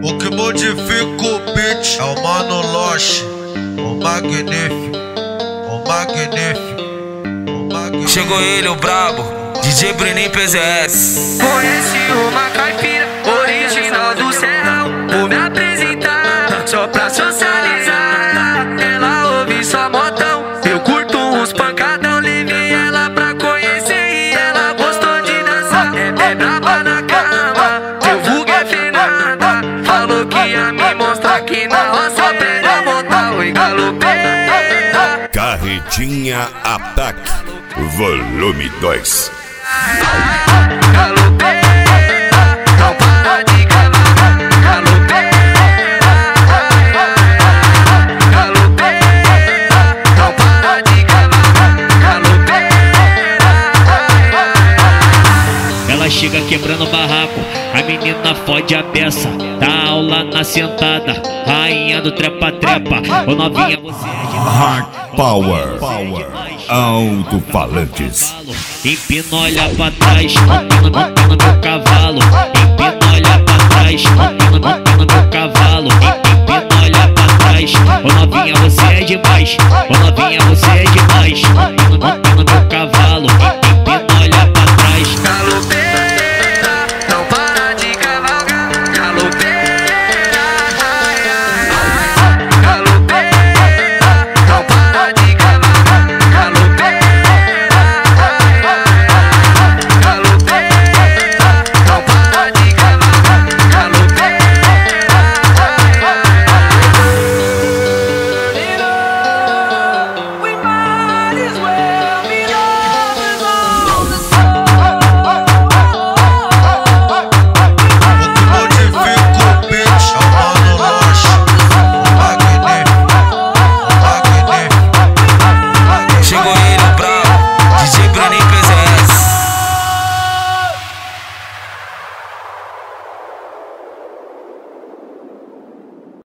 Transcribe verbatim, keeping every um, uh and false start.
O que modifica o beat é o Mano Loche, o magnífico, o magnífico, o magnífico. Chegou ele, o brabo, D J Bruninho P Z S. Conheci uma caipira original do Serrão. Vou me apresentar só pra socializar. Ela ouve só modão, eu curto uns pancadão. Levei ela pra conhecer e ela gostou de dançar. É bem braba na cama, teu vulgo é Fernanda. Falou que ia me mostrar que na roça aprende a montar. Oi, galopeira. Carretinha Ataque, volume dois. Galopeira, não para de galar. Galopeira, galopeira, não para de galar. Galopeira. Ela chega quebrando o barraco, a menina fode a peça. Dá aula na sentada, rainha do trepa-trepa. Ô novinha, você é de Hard Power, Power. Alto-falantes. Empina, olha pra trás, empina, empina meu cavalo. Empina,